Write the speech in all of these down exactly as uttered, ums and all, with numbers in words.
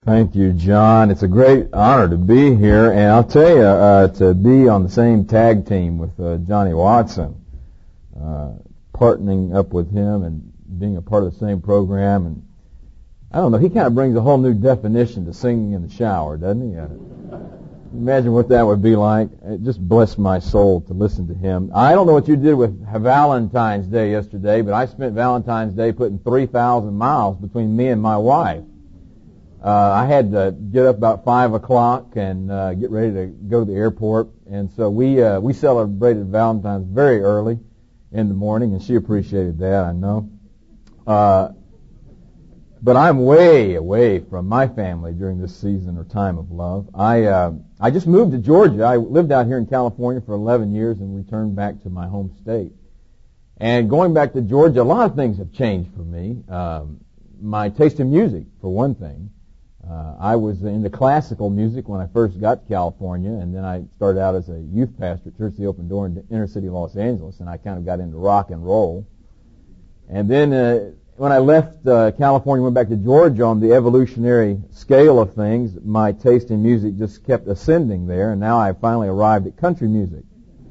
Thank you, John. It's a great honor to be here, and I'll tell you, uh, to be on the same tag team with uh, Johnny Watson, uh, partnering up with him and being a part of the same program, and I don't know, he kind of brings a whole new definition to singing in the shower, doesn't he? Uh, imagine what that would be like. It just blessed my soul to listen to him. I don't know what you did with Valentine's Day yesterday, but I spent Valentine's Day putting three thousand miles between me and my wife. Uh, I had to get up about five o'clock and uh, get ready to go to the airport, and so we uh, we celebrated Valentine's very early in the morning, and she appreciated that, I know. Uh, but I'm way away from my family during this season or time of love. I uh, I just moved to Georgia. I lived out here in California for eleven years and returned back to my home state. And going back to Georgia, a lot of things have changed for me. Um, my taste in music, for one thing. Uh, I was into classical music when I first got to California, and then I started out as a youth pastor at Church of the Open Door in inner city Los Angeles, and I kind of got into rock and roll. And then uh, when I left uh, California, went back to Georgia, on the evolutionary scale of things, my taste in music just kept ascending there, and now I finally arrived at country music.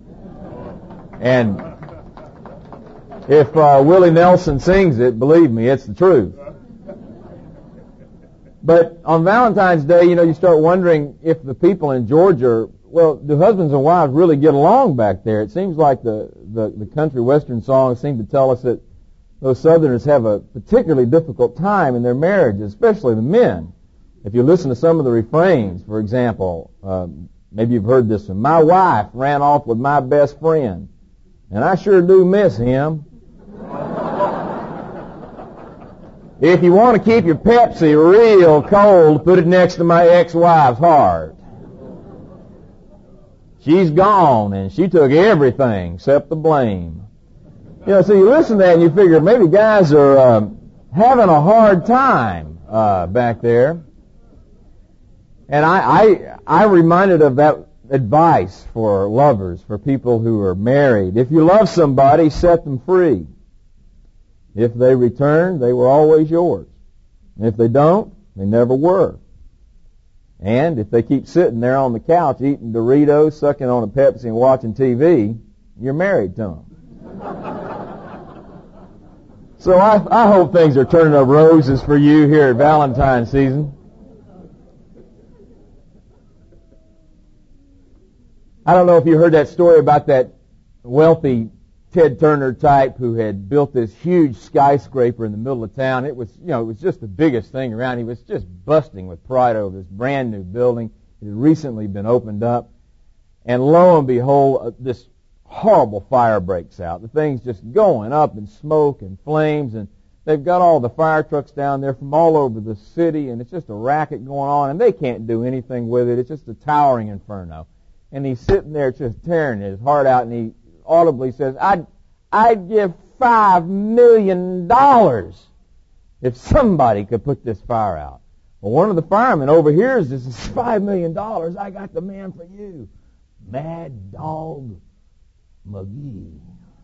And if uh, Willie Nelson sings it, believe me, it's the truth. But on Valentine's Day, you know, you start wondering if the people in Georgia, well, do husbands and wives really get along back there? It seems like the, the, the country western songs seem to tell us that those Southerners have a particularly difficult time in their marriage, especially the men. If you listen to some of the refrains, for example, uh, maybe you've heard this one, my wife ran off with my best friend, and I sure do miss him. If you want to keep your Pepsi real cold, put it next to my ex-wife's heart. She's gone, and she took everything except the blame. You know, so you listen to that and you figure maybe guys are uh, having a hard time uh, back there. And I, I, I'm reminded of that advice for lovers, for people who are married. If you love somebody, set them free. If they return, they were always yours. And if they don't, they never were. And if they keep sitting there on the couch eating Doritos, sucking on a Pepsi, and watching T V, you're married to them. So I, I hope things are turning up roses for you here at Valentine's season. I don't know if you heard that story about that wealthy Ted Turner type who had built this huge skyscraper in the middle of town. It was, you know, it was just the biggest thing around. He was just busting with pride over this brand new building. It had recently been opened up. And lo and behold, uh, this horrible fire breaks out. The thing's just going up in smoke and flames, and they've got all the fire trucks down there from all over the city, and it's just a racket going on, and they can't do anything with it. It's just a towering inferno. And he's sitting there just tearing his heart out, and he audibly says, I'd, I'd give five million dollars if somebody could put this fire out. Well, one of the firemen overhears this, is five million dollars, I got the man for you. Mad Dog McGee.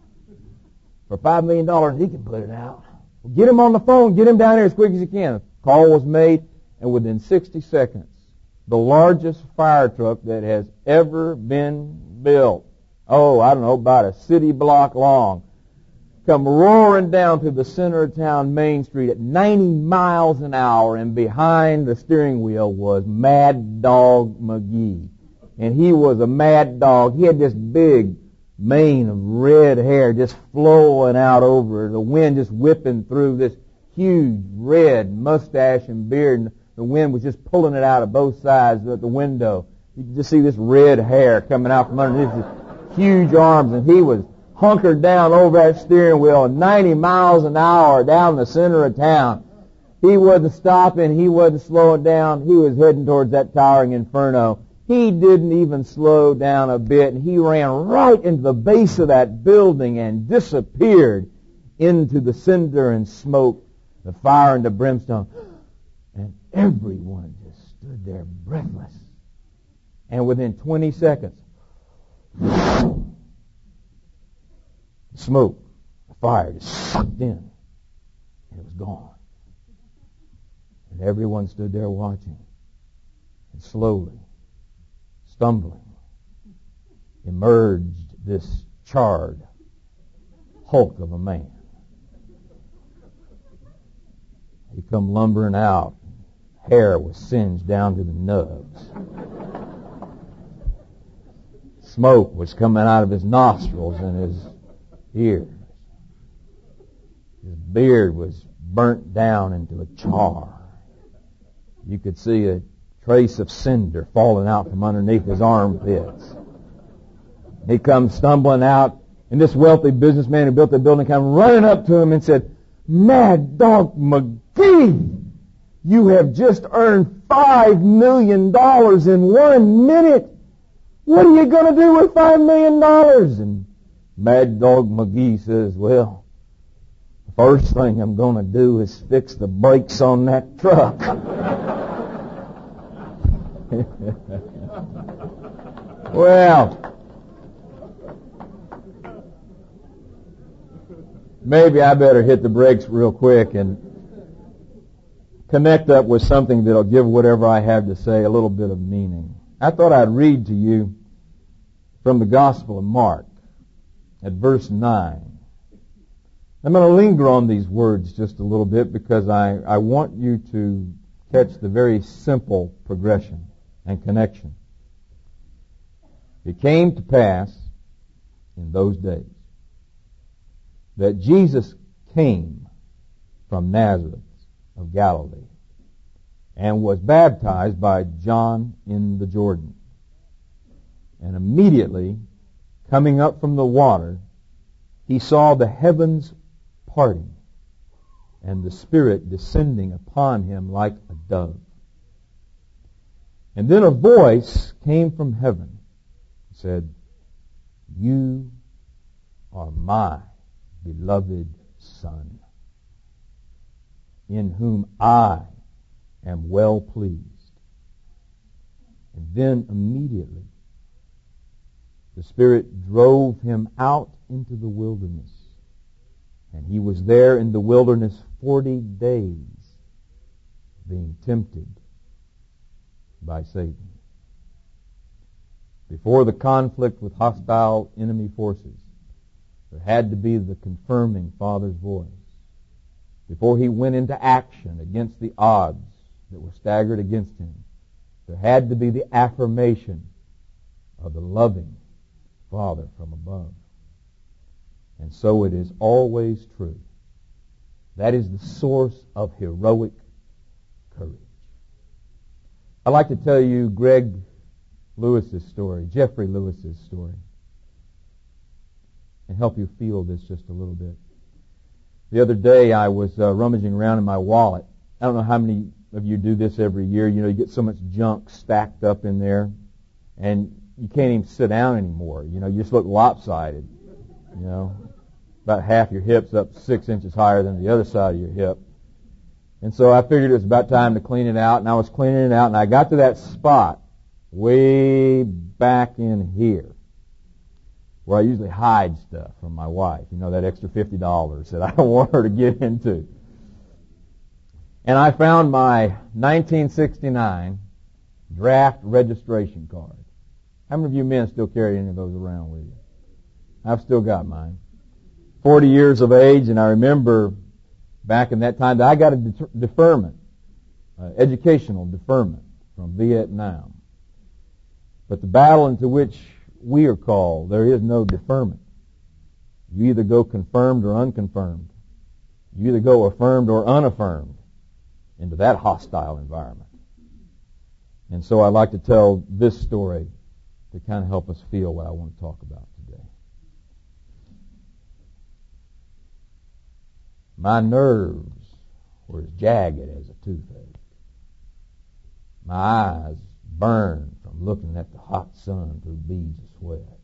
For five million dollars, he can put it out. Well, get him on the phone, get him down here as quick as you can. A call was made, and within sixty seconds, the largest fire truck that has ever been built, oh, I don't know, about a city block long, come roaring down through the center of town, Main Street, at ninety miles an hour, and behind the steering wheel was Mad Dog McGee. And he was a mad dog. He had this big mane of red hair just flowing out over, the wind just whipping through this huge red mustache and beard, and the wind was just pulling it out of both sides of the window. You could just see this red hair coming out from underneath his huge arms, and he was hunkered down over that steering wheel at ninety miles an hour down the center of town. He wasn't stopping. He wasn't slowing down. He was heading towards that towering inferno. He didn't even slow down a bit, and he ran right into the base of that building and disappeared into the cinder and smoke, the fire and the brimstone. And everyone just stood there breathless. And within twenty seconds, smoke, the fire just sucked in, and it was gone. And everyone stood there watching. And slowly, stumbling, emerged this charred hulk of a man. He come lumbering out. Hair was singed down to the nubs. Smoke was coming out of his nostrils and his ears. His beard was burnt down into a char. You could see a trace of cinder falling out from underneath his armpits. He comes stumbling out, and this wealthy businessman who built the building came running up to him and said, "Mad Dog McGee, you have just earned five million dollars in one minute. What are you going to do with five million dollars? And Mad Dog McGee says, "Well, the first thing I'm going to do is fix the brakes on that truck." Well, maybe I better hit the brakes real quick and connect up with something that'll give whatever I have to say a little bit of meaning. I thought I'd read to you from the Gospel of Mark at verse nine. I'm going to linger on these words just a little bit because I, I want you to catch the very simple progression and connection. It came to pass in those days that Jesus came from Nazareth of Galilee and was baptized by John in the Jordan. And immediately, coming up from the water, he saw the heavens parting and the Spirit descending upon him like a dove. And then a voice came from heaven and said, "You are my beloved Son, in whom I am well pleased." And then immediately the Spirit drove him out into the wilderness. And he was there in the wilderness forty days, being tempted by Satan. Before the conflict with hostile enemy forces, there had to be the confirming Father's voice. Before he went into action against the odds that were staggered against him, there had to be the affirmation of the loving Father from above. And so it is always true. That is the source of heroic courage. I'd like to tell you Greg Lewis's story, Jeffrey Lewis's story, and help you feel this just a little bit. The other day I was uh, rummaging around in my wallet. I don't know how many of you do this every year. You know, you get so much junk stacked up in there, and you can't even sit down anymore. You know, you just look lopsided. You know, about half your hip's up six inches higher than the other side of your hip. And so I figured it was about time to clean it out, and I was cleaning it out, and I got to that spot way back in here where I usually hide stuff from my wife. You know, that extra fifty dollars that I don't want her to get into. And I found my nineteen sixty-nine draft registration card. How many of you men still carry any of those around with you? I've still got mine. Forty years of age, and I remember back in that time that I got a de- deferment, uh, educational deferment from Vietnam. But the battle into which we are called, there is no deferment. You either go confirmed or unconfirmed. You either go affirmed or unaffirmed into that hostile environment. And so I'd like to tell this story to kind of help us feel what I want to talk about today. My nerves were as jagged as a toothache. My eyes burned from looking at the hot sun through beads of sweat.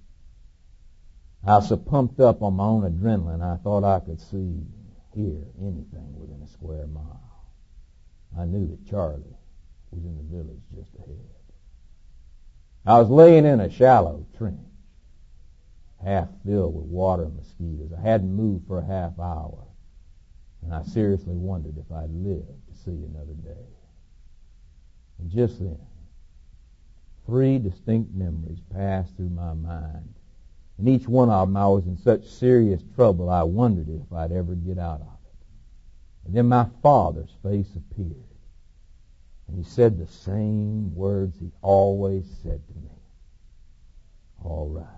I was so pumped up on my own adrenaline, I thought I could see, hear anything within a square mile. I knew that Charlie was in the village just ahead. I was laying in a shallow trench, half filled with water and mosquitoes. I hadn't moved for a half hour, and I seriously wondered if I'd live to see another day. And just then, three distinct memories passed through my mind. And each one of them, I was in such serious trouble, I wondered if I'd ever get out of it. And then my father's face appeared. And he said the same words he always said to me. All right.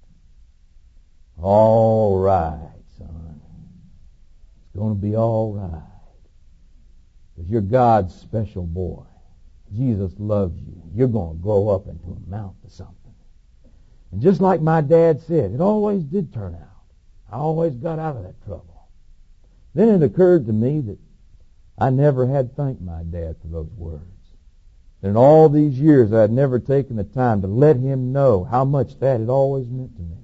All right, son. It's going to be all right. Because you're God's special boy. Jesus loves you. You're going to grow up into a mount to something. And just like my dad said, it always did turn out. I always got out of that trouble. Then it occurred to me that I never had thanked my dad for those words. And in all these years, I had never taken the time to let him know how much that had always meant to me.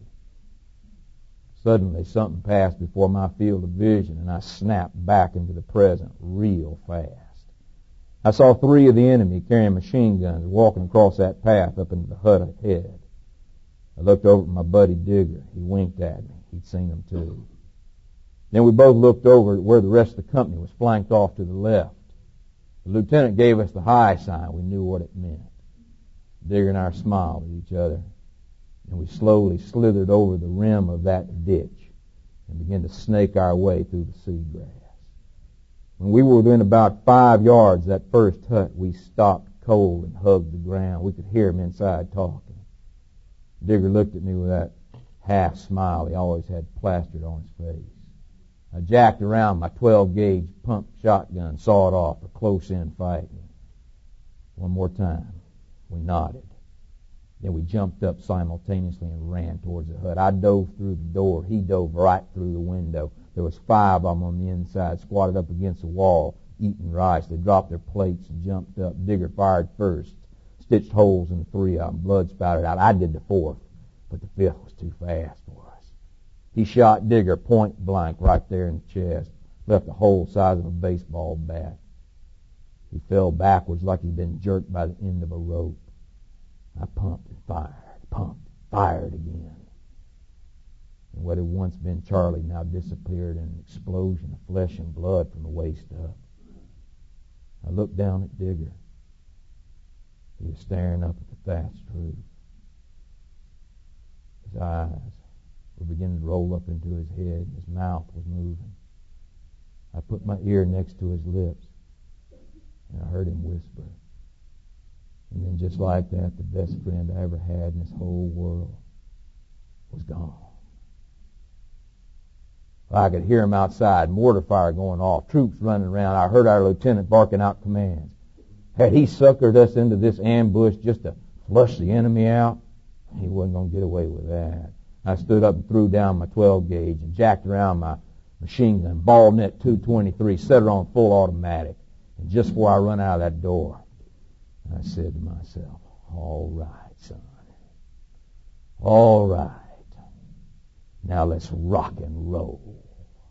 Suddenly, something passed before my field of vision, and I snapped back into the present real fast. I saw three of the enemy carrying machine guns walking across that path up into the hut ahead. I looked over at my buddy Digger. He winked at me. He'd seen them too. Then we both looked over at where the rest of the company was flanked off to the left. The lieutenant gave us the high sign. We knew what it meant. Digger and I smiled at each other, and we slowly slithered over the rim of that ditch and began to snake our way through the seagrass. When we were within about five yards of that first hut, we stopped cold and hugged the ground. We could hear him inside talking. Digger looked at me with that half smile he always had plastered on his face. I jacked around my twelve gauge pump shotgun, sawed off for close-in fighting. One more time, we nodded. Then we jumped up simultaneously and ran towards the hut. I dove through the door. He dove right through the window. There was five of them on the inside, squatted up against the wall, eating rice. They dropped their plates and jumped up. Digger fired first, stitched holes in the three of them. Blood spouted out. I did the fourth, but the fifth was too fast for us. He shot Digger point blank right there in the chest, left a hole the size of a baseball bat. He fell backwards like he'd been jerked by the end of a rope. I pumped and fired, pumped, fired again. And what had once been Charlie now disappeared in an explosion of flesh and blood from the waist up. I looked down at Digger. He was staring up at the thatched roof. His eyes were beginning to roll up into his head. His mouth was moving. I put my ear next to his lips, and I heard him whisper. And then just like that, the best friend I ever had in this whole world was gone. I could hear him outside, mortar fire going off, troops running around. I heard our lieutenant barking out commands. Had he suckered us into this ambush just to flush the enemy out? He wasn't going to get away with that. I stood up and threw down my twelve gauge and jacked around my machine gun, ball net two twenty-three, set it on full automatic. And just before I run out of that door, I said to myself, all right, son. All right. Now let's rock and roll.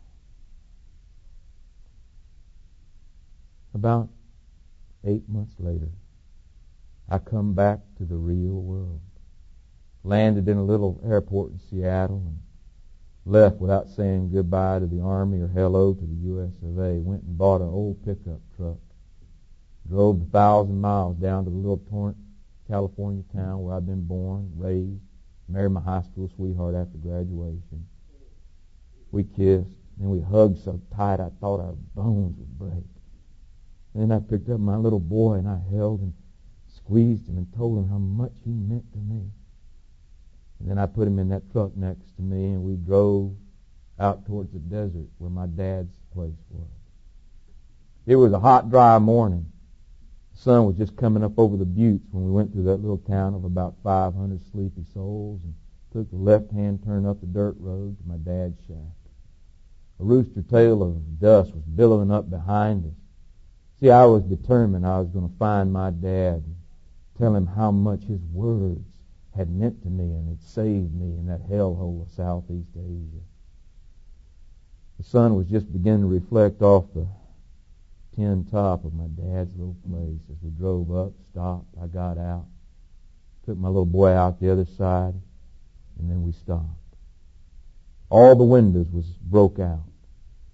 About eight months later, I come back to the real world. Landed in a little airport in Seattle and left without saying goodbye to the Army or hello to the U S of A. Went and bought an old pickup truck. Drove the thousand miles down to the little Torrance, California town where I'd been born, raised, married my high school sweetheart after graduation. We kissed, and we hugged so tight I thought our bones would break. And then I picked up my little boy and I held and squeezed him and told him how much he meant to me. And then I put him in that truck next to me and we drove out towards the desert where my dad's place was. It was a hot, dry morning. The sun was just coming up over the buttes when we went through that little town of about five hundred sleepy souls and took the left-hand turn up the dirt road to my dad's shack. A rooster tail of dust was billowing up behind us. See, I was determined I was going to find my dad and tell him how much his words had meant to me and had saved me in that hellhole of Southeast Asia. The sun was just beginning to reflect off the tin top of my dad's little place. As we drove up, stopped, I got out, took my little boy out the other side, and then we stopped. All the windows was broke out.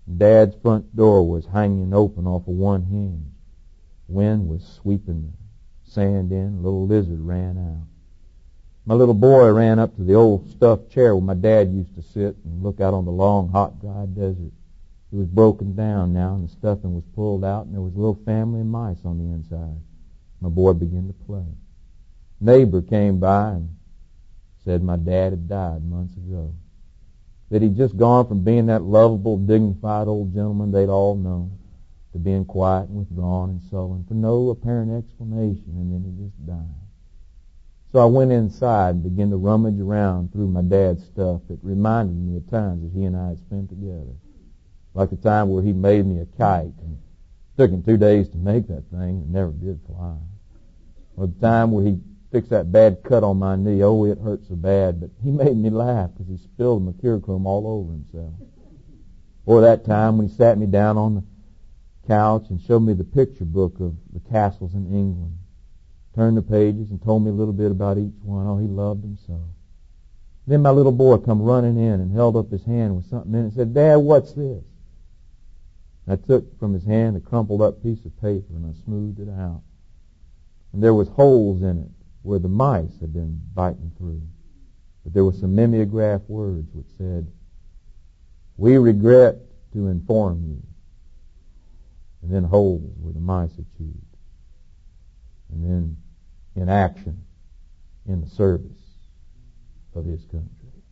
Dad's front door was hanging open off of one hinge. Wind was sweeping the sand in. A little lizard ran out. My little boy ran up to the old stuffed chair where my dad used to sit and look out on the long, hot, dry desert. It was broken down now, and the stuffing was pulled out, and there was a little family of mice on the inside. My boy began to play. Neighbor came by and said my dad had died months ago. That he'd just gone from being that lovable, dignified old gentleman they'd all known to being quiet and withdrawn and sullen for no apparent explanation, and then he just died. So I went inside and began to rummage around through my dad's stuff. It reminded me of times that he and I had spent together. Like the time where he made me a kite, and it took him two days to make that thing and never did fly. Or the time where he fixed that bad cut on my knee. Oh, it hurt so bad, but he made me laugh because he spilled mercurochrome all over himself. Or that time when he sat me down on the couch and showed me the picture book of the castles in England. Turned the pages and told me a little bit about each one. Oh, he loved them so. Then my little boy come running in and held up his hand with something in it and said, "Dad, what's this?" I took from his hand a crumpled up piece of paper and I smoothed it out. And there was holes in it where the mice had been biting through. But there were some mimeograph words which said, "We regret to inform you." And then holes where the mice had chewed. And then in action, in the service of his country.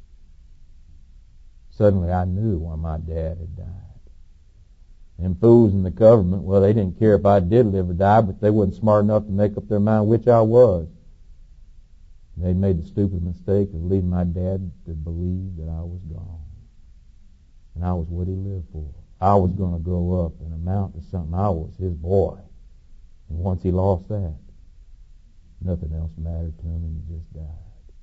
Suddenly I knew why my dad had died. Them fools in the government, well, they didn't care if I did live or die, but they wasn't smart enough to make up their mind which I was. They'd made the stupid mistake of leading my dad to believe that I was gone. And I was what he lived for. I was going to grow up and amount to something. I was his boy. And once he lost that, nothing else mattered to him, and he just died.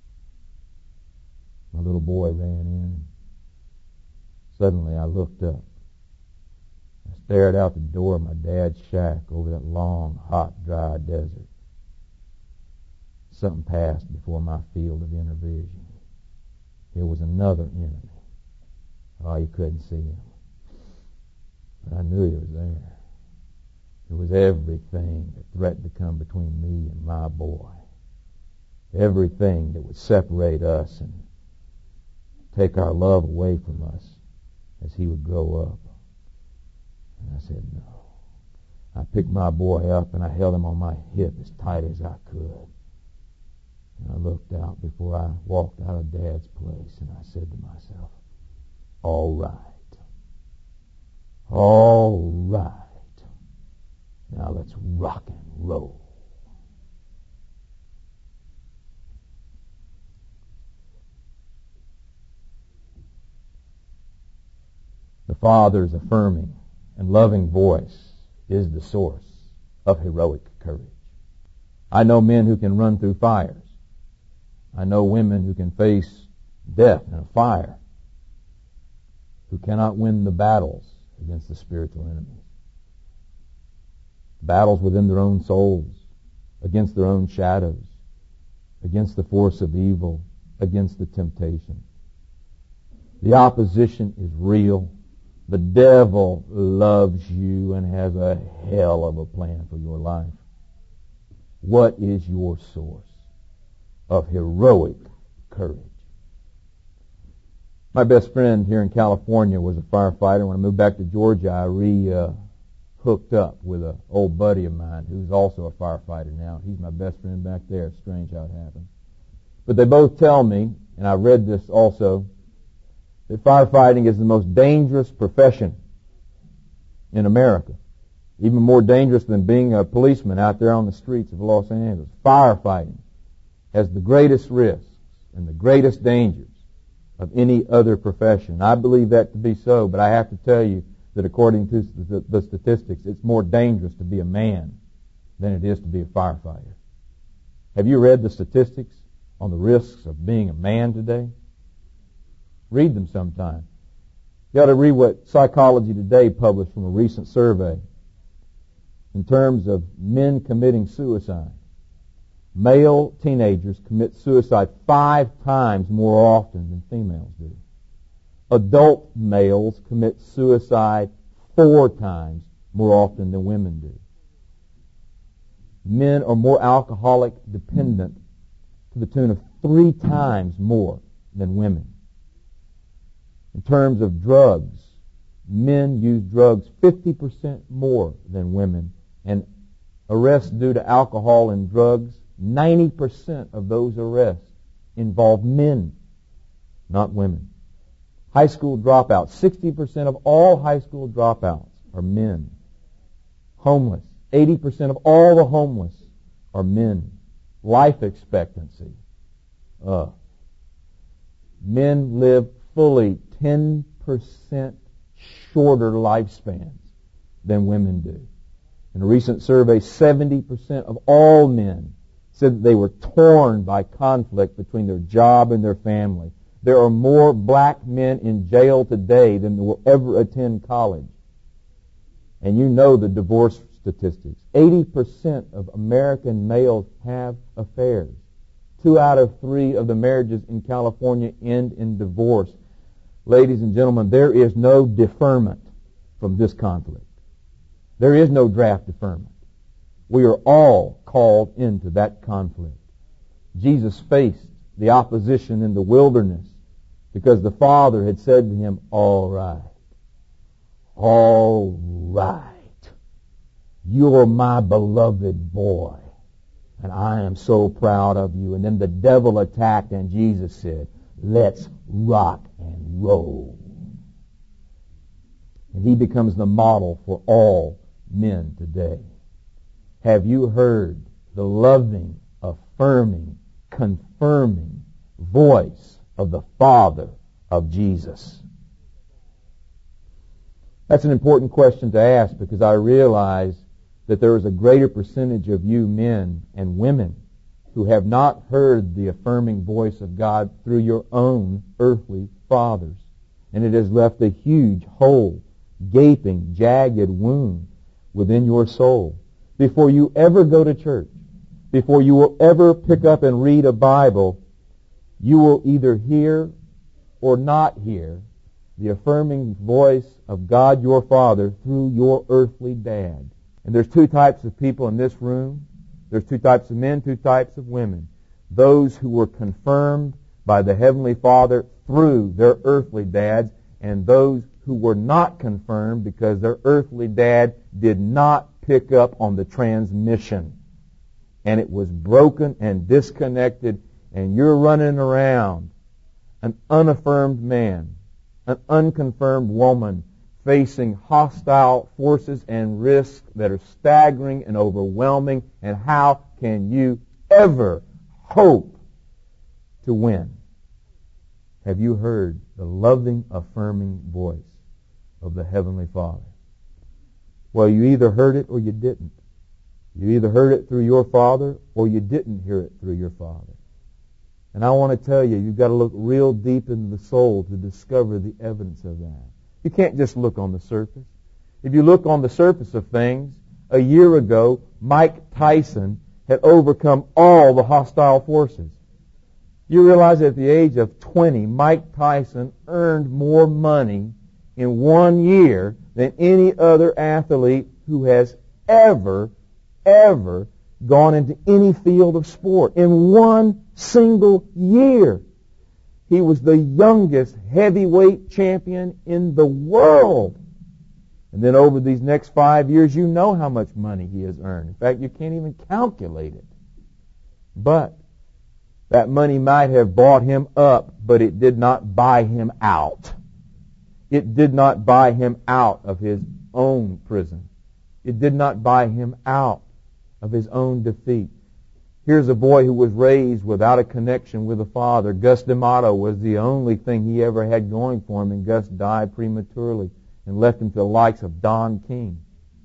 My little boy ran in. Suddenly I looked up. I stared out the door of my dad's shack over that long, hot, dry desert. Something passed before my field of inner vision. There was another enemy. Oh, you couldn't see him. But I knew he was there. It was everything that threatened to come between me and my boy. Everything that would separate us and take our love away from us as he would grow up. And I said, no. I picked my boy up and I held him on my hip as tight as I could. And I looked out before I walked out of Dad's place and I said to myself, all right. All right. Now let's rock and roll. The Father's affirming and loving voice is the source of heroic courage. I know men who can run through fires. I know women who can face death and a fire, who cannot win the battles against the spiritual enemies. Battles within their own souls, against their own shadows, against the force of evil, against the temptation. The opposition is real. The devil loves you and has a hell of a plan for your life. What is your source of heroic courage? My best friend here in California was a firefighter. When I moved back to Georgia, I re uh, hooked up with an old buddy of mine who's also a firefighter now. He's my best friend back there. It's strange how it happened. But they both tell me, and I read this also, that firefighting is the most dangerous profession in America. Even more dangerous than being a policeman out there on the streets of Los Angeles. Firefighting has the greatest risks and the greatest dangers of any other profession. I believe that to be so, but I have to tell you that according to the statistics, it's more dangerous to be a man than it is to be a firefighter. Have you read the statistics on the risks of being a man today? Read them sometime. You ought to read what Psychology Today published from a recent survey in terms of men committing suicide. Male teenagers commit suicide five times more often than females do. Adult males commit suicide four times more often than women do. Men are more alcoholic dependent to the tune of three times more than women. In terms of drugs, men use drugs fifty percent more than women, and arrests due to alcohol and drugs, ninety percent of those arrests involve men, not women. High school dropouts, sixty percent of all high school dropouts are men. Homeless, eighty percent of all the homeless are men. Life expectancy. Uh, men live fully ten percent shorter lifespans than women do. In a recent survey, seventy percent of all men said that they were torn by conflict between their job and their family. There are more black men in jail today than will ever attend college. And you know the divorce statistics. eighty percent of American males have affairs. Two out of three of the marriages in California end in divorce. Ladies and gentlemen, there is no deferment from this conflict. There is no draft deferment. We are all called into that conflict. Jesus faced the opposition in the wilderness because the Father had said to him, all right, all right, you're my beloved boy, and I am so proud of you. And then the devil attacked, and Jesus said, let's rock and roll. And he becomes the model for all men today. Have you heard the loving, affirming, confirming voice of the Father of Jesus? That's an important question to ask, because I realize that there is a greater percentage of you men and women who have not heard the affirming voice of God through your own earthly fathers. And it has left a huge hole, gaping, jagged wound within your soul. Before you ever go to church, before you will ever pick up and read a Bible, you will either hear or not hear the affirming voice of God your Father through your earthly dad. And there's two types of people in this room. There's two types of men, two types of women. Those who were confirmed by the Heavenly Father through their earthly dads, and those who were not confirmed because their earthly dad did not pick up on the transmission. And it was broken and disconnected, and you're running around, an unaffirmed man, an unconfirmed woman, facing hostile forces and risks that are staggering and overwhelming. And how can you ever hope to win? Have you heard the loving, affirming voice of the Heavenly Father? Well, you either heard it or you didn't. You either heard it through your father or you didn't hear it through your father. And I want to tell you, you've got to look real deep into the soul to discover the evidence of that. You can't just look on the surface. If you look on the surface of things, a year ago, Mike Tyson had overcome all the hostile forces. You realize that at the age of twenty, Mike Tyson earned more money in one year than any other athlete who has ever, ever gone into any field of sport. In one single year, he was the youngest heavyweight champion in the world. And then over these next five years, you know how much money he has earned. In fact, you can't even calculate it. But that money might have bought him up, but it did not buy him out. It did not buy him out of his own prison. It did not buy him out of his own defeat. Here's a boy who was raised without a connection with a father. Gus D'Amato was the only thing he ever had going for him, and Gus died prematurely and left him to the likes of Don King.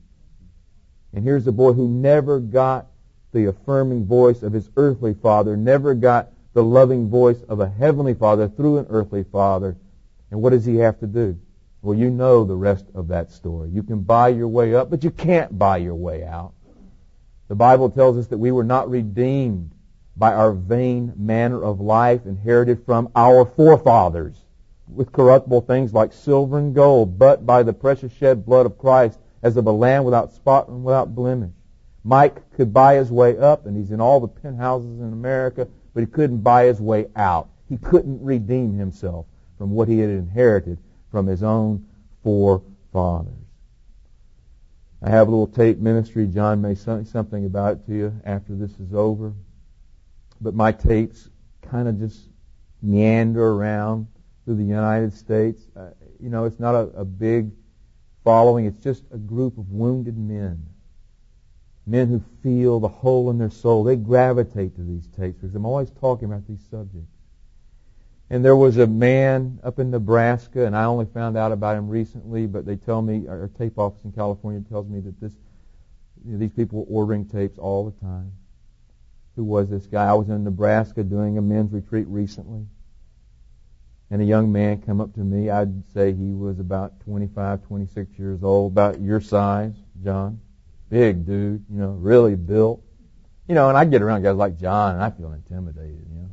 And here's a boy who never got the affirming voice of his earthly father, never got the loving voice of a heavenly father through an earthly father. And what does he have to do? Well, you know the rest of that story. You can buy your way up, but you can't buy your way out. The Bible tells us that we were not redeemed by our vain manner of life inherited from our forefathers. with corruptible things like silver and gold, but by the precious shed blood of Christ, as of a lamb without spot and without blemish. Mike could buy his way up, and he's in all the penthouses in America, but he couldn't buy his way out. He couldn't redeem himself from what he had inherited from his own forefathers. I have a little tape ministry. John may say something about it to you after this is over. But my tapes kind of just meander around through the United States. Uh, you know, it's not a, a big following. It's just a group of wounded men. Men who feel the hole in their soul. They gravitate to these tapes because I'm always talking about these subjects. And there was a man up in Nebraska, and I only found out about him recently, but they tell me, our tape office in California tells me that this, you know, these people were ordering tapes all the time. Who was this guy? I was in Nebraska doing a men's retreat recently, and a young man came up to me. I'd say he was about twenty-five, twenty-six years old, about your size, John. Big dude, you know, really built. You know, and I get around guys like John, and I feel intimidated, you know.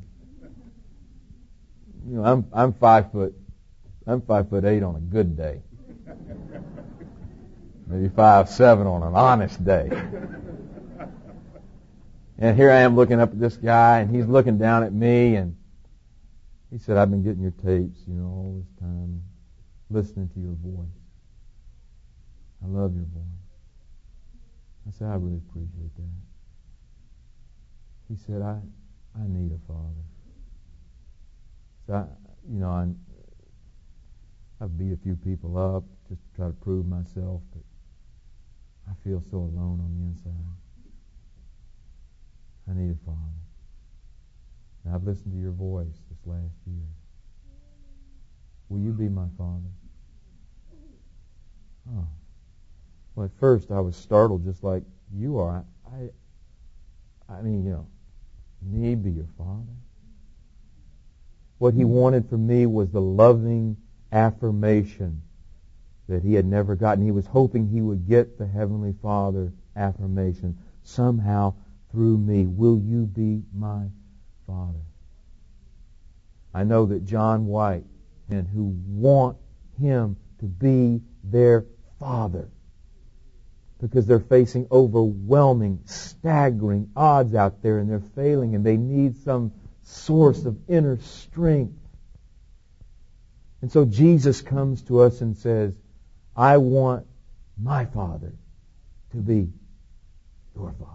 You know, I'm I'm five foot, I'm five foot eight on a good day. Maybe five seven on an honest day. And here I am looking up at this guy, and he's looking down at me, and he said, "I've been getting your tapes, you know, all this time, listening to your voice. I love your voice." I said, "I really appreciate that." He said, "I I need a father." So I, you know, I, I've beat a few people up just to try to prove myself, but I feel so alone on the inside. I need a father. And I've listened to your voice this last year. Will you be my father? Oh. Well, at first I was startled just like you are. I, I, I mean, you know, me be your father? What he wanted from me was the loving affirmation that he had never gotten. He was hoping he would get the Heavenly Father affirmation somehow through me. Will you be my father? I know that John White, and who want him to be their father, because they're facing overwhelming, staggering odds out there, and they're failing, and they need some source of inner strength. And so Jesus comes to us and says, I want my Father to be your Father.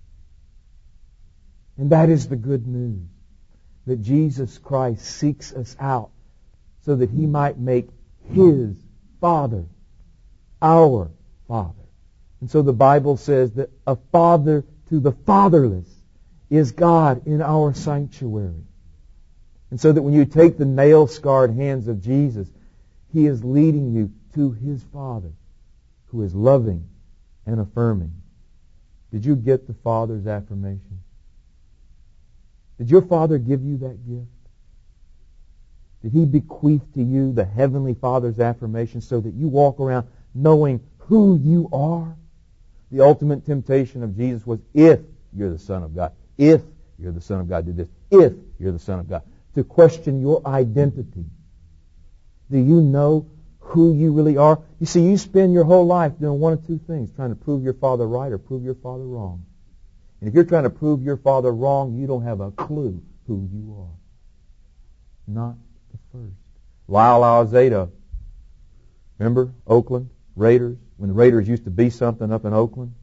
And that is the good news, that Jesus Christ seeks us out so that He might make His Father our Father. And so the Bible says that a father to the fatherless is God in our sanctuary. And so that when you take the nail-scarred hands of Jesus, He is leading you to His Father, who is loving and affirming. Did you get the Father's affirmation? Did your Father give you that gift? Did He bequeath to you the Heavenly Father's affirmation so that you walk around knowing who you are? The ultimate temptation of Jesus was, if you're the Son of God, if you're the Son of God, do this, if you're the Son of God, to question your identity. Do you know who you really are? You see, you spend your whole life doing one of two things, trying to prove your Father right or prove your Father wrong. And if you're trying to prove your Father wrong, you don't have a clue who you are. Not the first. Lyle Alzado, remember Oakland Raiders? When the Raiders used to be something up in Oakland?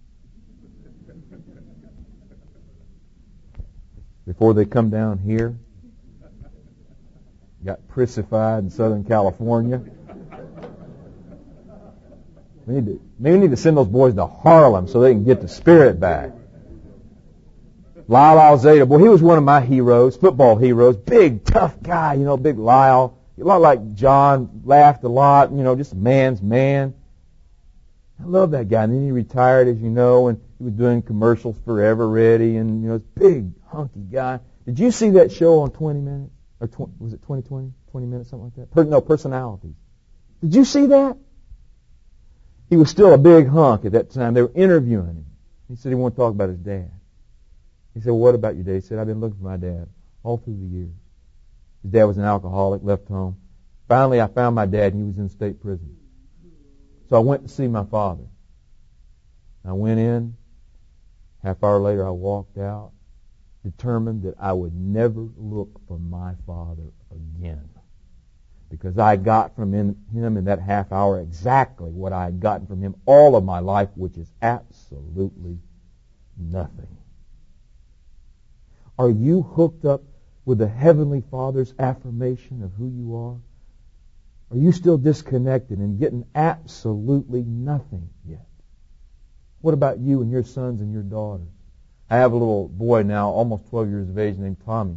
Before they come down here, got prissified in Southern California. We need to, maybe we need to send those boys to Harlem so they can get the spirit back. Lyle Alzado, boy, he was one of my heroes, football heroes. Big, tough guy, you know, big Lyle. A lot like John, laughed a lot, you know, just a man's man. I love that guy. And then he retired, as you know, and he was doing commercials for Ever Ready, and, you know, this big, hunky guy. Did you see that show on twenty minutes? Or twenty, was it twenty twenty? twenty minutes, something like that? Per, no, Personalities. Did you see that? He was still a big hunk at that time. They were interviewing him. He said he wanted to talk about his dad. He said, well, what about your dad? He said, I've been looking for my dad all through the years. His dad was an alcoholic, left home. Finally, I found my dad, and he was in state prison. So I went to see my father. I went in. Half hour later, I walked out, determined that I would never look for my father again. Because I got from him in that half hour exactly what I had gotten from him all of my life, which is absolutely nothing. Are you hooked up with the Heavenly Father's affirmation of who you are? Are you still disconnected and getting absolutely nothing yet? What about you and your sons and your daughters? I have a little boy now, almost twelve years of age, named Tommy.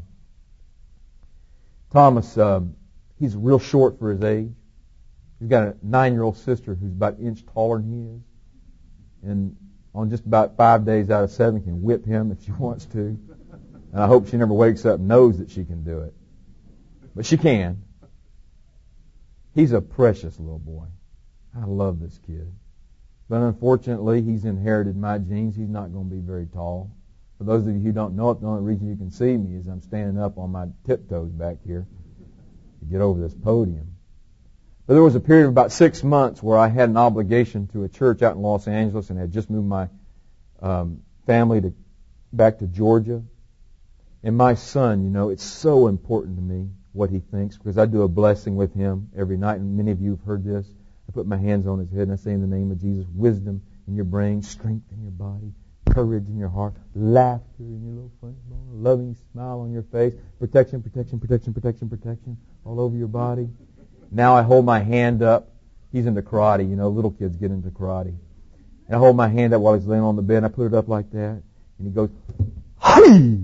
Thomas, um, he's real short for his age. He's got a nine-year-old sister who's about an inch taller than he is. And on just about five days out of seven can whip him if she wants to. And I hope she never wakes up and knows that she can do it. But she can. He's a precious little boy. I love this kid. But unfortunately, he's inherited my genes. He's not going to be very tall. For those of you who don't know it, the only reason you can see me is I'm standing up on my tiptoes back here to get over this podium. But there was a period of about six months where I had an obligation to a church out in Los Angeles and had just moved my um, family to back to Georgia. And my son, you know, it's so important to me what he thinks, because I do a blessing with him every night, and many of you have heard this. I put my hands on his head and I say, in the name of Jesus, wisdom in your brain, strength in your body, courage in your heart, laughter in your little funny bone, a loving smile on your face, protection, protection, protection, protection, protection all over your body. Now I hold my hand up. He's into karate, you know, little kids get into karate. And I hold my hand up while he's laying on the bed, and I put it up like that, and he goes, "Hi!"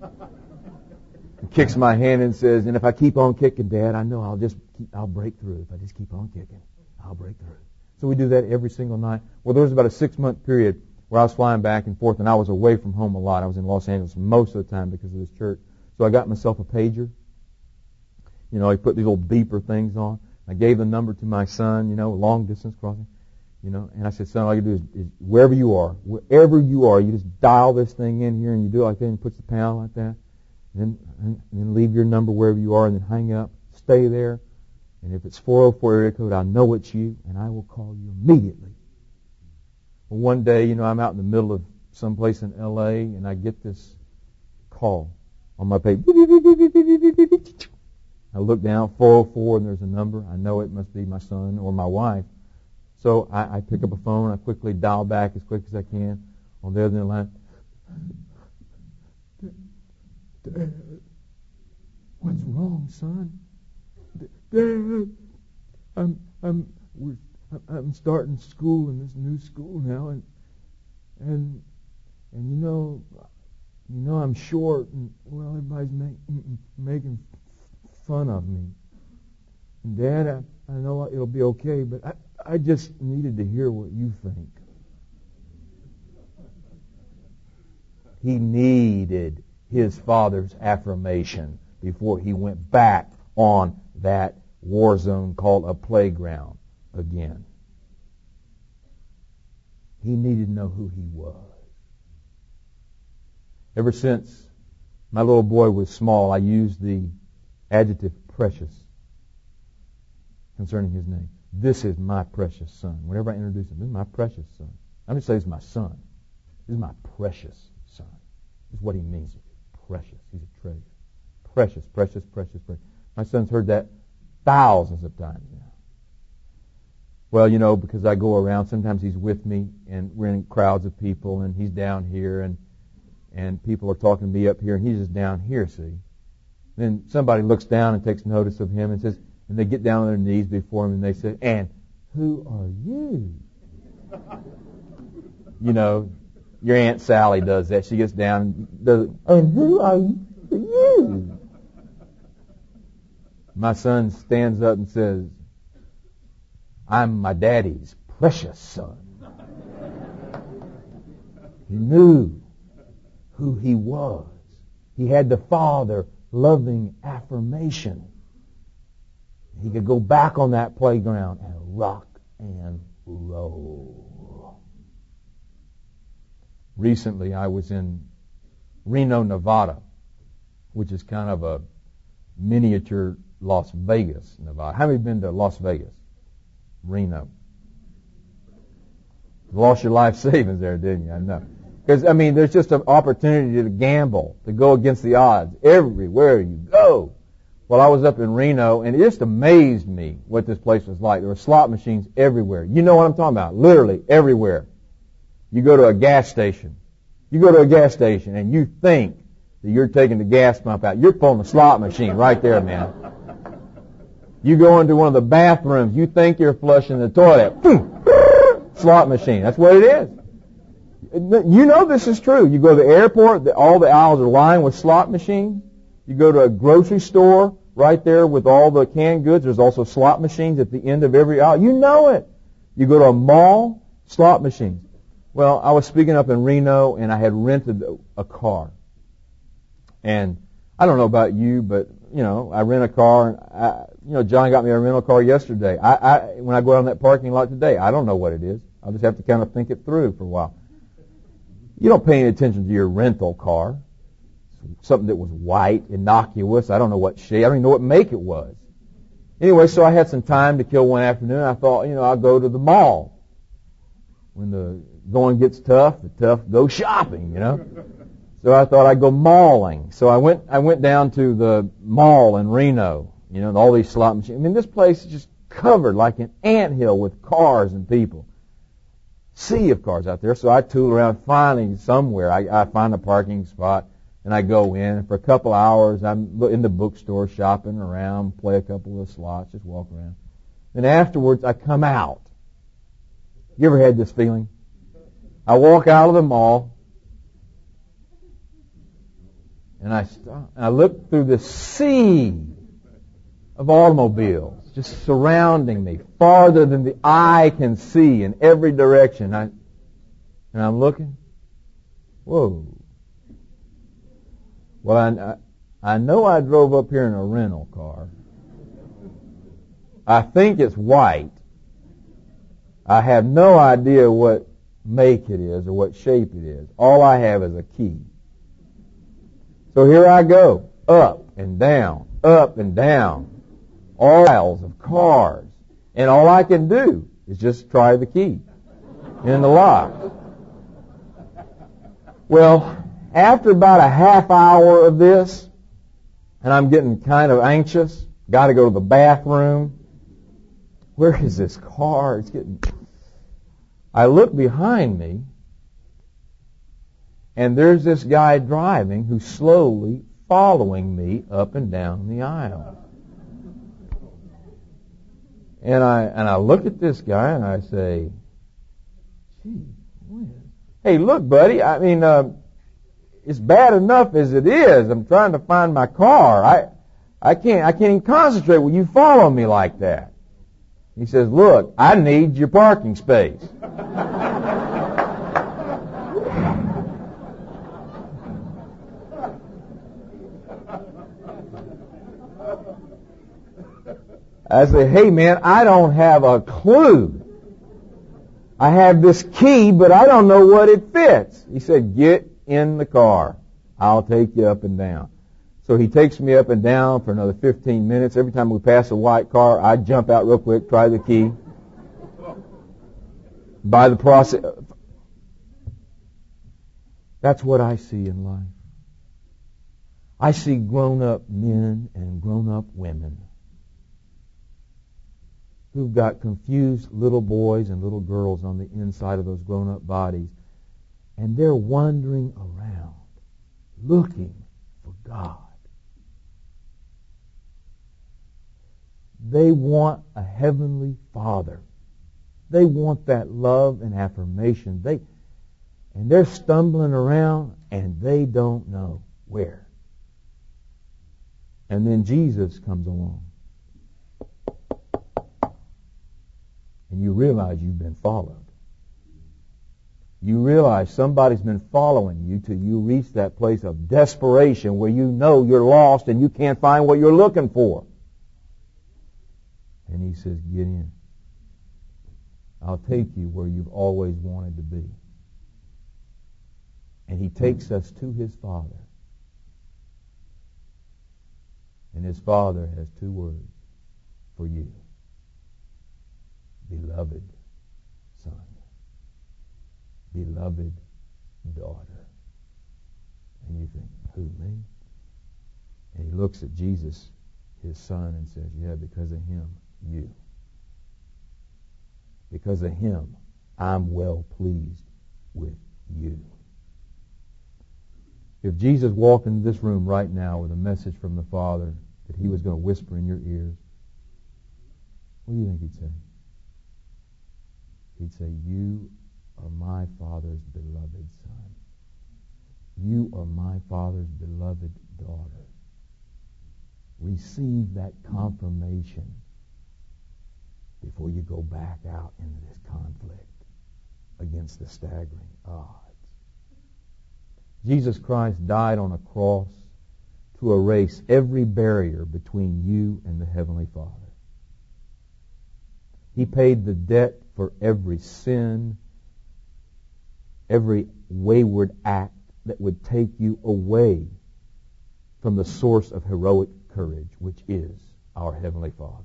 He kicks my hand and says, "And if I keep on kicking, Dad, I know I'll just keep, I'll break through. If I just keep on kicking, I'll break through." So we do that every single night. Well, there was about a six-month period where I was flying back and forth, and I was away from home a lot. I was in Los Angeles most of the time because of this church. So I got myself a pager. You know, I put these little beeper things on. I gave the number to my son, you know, long-distance crossing. You know, and I said, "Son, all you do is, is wherever you are, wherever you are, you just dial this thing in here, and you do it like that, and puts the pound like that. And then, and then leave your number wherever you are, and then hang up. Stay there. And if it's four oh four area code, I'll know it's you, and I will call you immediately." Well, one day, you know, I'm out in the middle of someplace in L A, and I get this call on my page. I look down, four oh four, and there's a number. I know it must be my son or my wife. So I, I pick up a phone. I quickly dial back as quick as I can on the other end of the line. "Dad, what's wrong, son?" "Dad, I'm I'm we're, I'm starting school in this new school now, and and and you know you know I'm short, and well everybody's make, making fun of me. And Dad, I, I know it'll be okay, but I I just needed to hear what you think." He needed his father's affirmation before he went back on that war zone called a playground again. He needed to know who he was. Ever since my little boy was small, I used the adjective precious concerning his name. "This is my precious son." Whenever I introduce him, "This is my precious son." I'm going to say this is my son. This is my precious son. This is what he means. Precious. He's a treasure. Precious, precious, precious, precious. My son's heard that thousands of times now. Well, you know, because I go around, sometimes he's with me, and we're in crowds of people, and he's down here, and and people are talking to me up here, and he's just down here, see. Then somebody looks down and takes notice of him and says, and they get down on their knees before him, and they say, "And who are you?" You know, your Aunt Sally does that. She gets down and does, "And who are you?" My son stands up and says, "I'm my daddy's precious son." He knew who he was. He had the Father loving affirmation. He could go back on that playground and rock and roll. Recently, I was in Reno, Nevada, which is kind of a miniature Las Vegas, Nevada. How many have been to Las Vegas? Reno. You lost your life savings there, didn't you? I know. Because, I mean, there's just an opportunity to gamble, to go against the odds everywhere you go. Well, I was up in Reno, and it just amazed me what this place was like. There were slot machines everywhere. You know what I'm talking about. Literally everywhere. You go to a gas station. You go to a gas station, and you think that you're taking the gas pump out. You're pulling the slot machine right there, man. You go into one of the bathrooms. You think you're flushing the toilet. Boom. Slot machine. That's what it is. You know this is true. You go to the airport, all the aisles are lined with slot machines. You go to a grocery store, right there with all the canned goods, there's also slot machines at the end of every aisle. You know it. You go to a mall, slot machines. Well, I was speaking up in Reno, and I had rented a car. And I don't know about you, but, you know, I rent a car, and I, you know, John got me a rental car yesterday. I, I, when I go out in that parking lot today, I don't know what it is. I'll just have to kind of think it through for a while. You don't pay any attention to your rental car. Something that was white, innocuous. I don't know what shade. I don't even know what make it was. Anyway, so I had some time to kill one afternoon. I thought, you know, I'll go to the mall. When the going gets tough, the tough go shopping, you know. So I thought I'd go malling. So I went I went down to the mall in Reno, you know, and all these slot machines. I mean, this place is just covered like an anthill with cars and people. Sea of cars out there. So I tool around, finally somewhere. I, I find a parking spot, and I go in. And for a couple hours, I'm in the bookstore shopping around, play a couple of slots, just walk around. Then afterwards, I come out. You ever had this feeling? I walk out of the mall, and I stop, and I look through the sea of automobiles just surrounding me, farther than the eye can see in every direction. I, and I'm looking. Whoa. Well, I, I know I drove up here in a rental car. I think it's white. I have no idea what make it is or what shape it is. All I have is a key. So here I go, up and down, up and down. All aisles of cars. And all I can do is just try the key in the lock. Well, after about a half hour of this, and I'm getting kind of anxious, got to go to the bathroom. Where is this car? It's getting... I look behind me, and there's this guy driving who's slowly following me up and down the aisle. And I and I look at this guy and I say, "Gee, hey, look, buddy. I mean, uh, it's bad enough as it is. I'm trying to find my car. I I can't I can't even concentrate when you follow me like that." He says, "Look, I need your parking space." I say, "Hey man, I don't have a clue. I have this key, but I don't know what it fits." He said, "Get in the car. I'll take you up and down." So he takes me up and down for another fifteen minutes. Every time we pass a white car, I jump out real quick, try the key. By the process, that's what I see in life. I see grown-up men and grown-up women who've got confused little boys and little girls on the inside of those grown-up bodies, and they're wandering around looking for God. They want a heavenly Father. They want that love and affirmation. They, and they're stumbling around, and they don't know where. And then Jesus comes along. And you realize you've been followed. You realize somebody's been following you till you reach that place of desperation where you know you're lost and you can't find what you're looking for. And he says, "Get in. I'll take you where you've always wanted to be." And he takes us to his Father. And his Father has two words for you. Beloved son. Beloved daughter. And you think, who, me? And he looks at Jesus, his son, and says, yeah, because of him, you. Because of him, I'm well pleased with you. If Jesus walked into this room right now with a message from the Father that he was going to whisper in your ears, what do you think he'd say? He'd say, you are my Father's beloved son. You are my Father's beloved daughter. Receive that confirmation before you go back out into this conflict against the staggering odds. Jesus Christ died on a cross to erase every barrier between you and the Heavenly Father. He paid the debt for every sin, every wayward act that would take you away from the source of heroic courage, which is our Heavenly Father.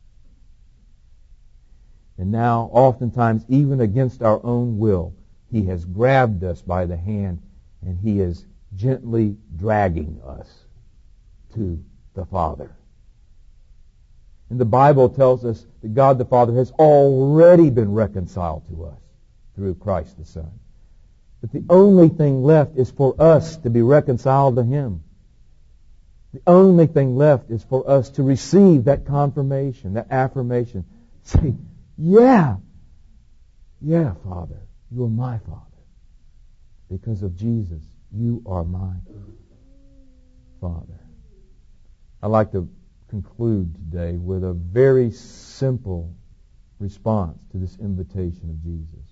And now, oftentimes, even against our own will, He has grabbed us by the hand and He is gently dragging us to the Father. And the Bible tells us that God the Father has already been reconciled to us through Christ the Son. But the only thing left is for us to be reconciled to Him. The only thing left is for us to receive that confirmation, that affirmation. Say, yeah, yeah, Father, you are my Father. Because of Jesus, you are my Father. I'd like to conclude today with a very simple response to this invitation of Jesus.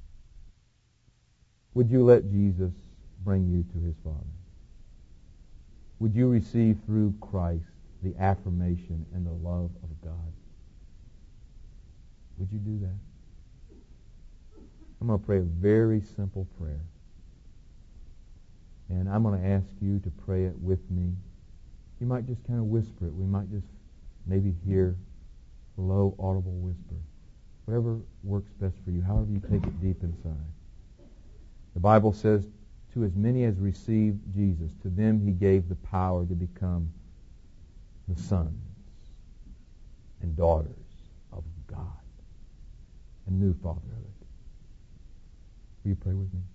Would you let Jesus bring you to His Father? Would you receive through Christ the affirmation and the love of God? Would you do that? I'm going to pray a very simple prayer. And I'm going to ask you to pray it with me. You might just kind of whisper it. We might just maybe hear a low, audible whisper. Whatever works best for you, however you take it deep inside. The Bible says, to as many as received Jesus, to them He gave the power to become the sons and daughters of God, a new fatherhood. Will you pray with me?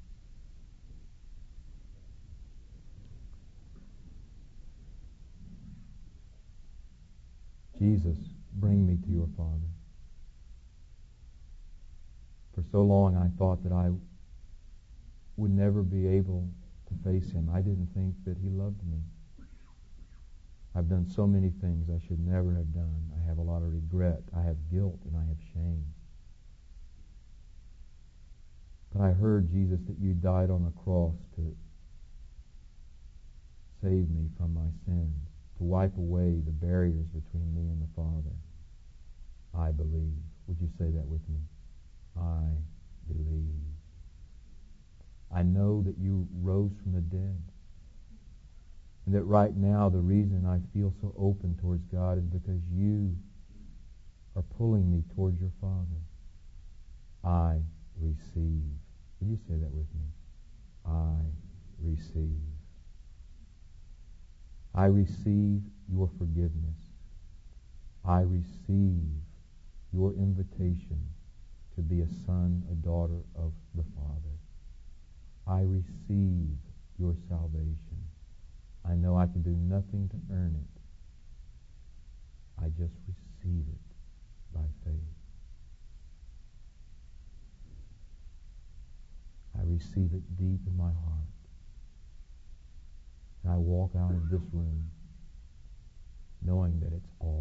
Jesus, bring me to your Father. For so long I thought that I would never be able to face Him. I didn't think that He loved me. I've done so many things I should never have done. I have a lot of regret. I have guilt and I have shame. But I heard, Jesus, that you died on the cross to save me from my sins, to wipe away the barriers between me and the Father. I believe. Would you say that with me? I believe. I know that you rose from the dead. And that right now the reason I feel so open towards God is because you are pulling me towards your Father. I receive. Would you say that with me? I receive. I receive your forgiveness. I receive your invitation to be a son, a daughter of the Father. I receive your salvation. I know I can do nothing to earn it. I just receive it by faith. I receive it deep in my heart. And I walk out of this room knowing that it's all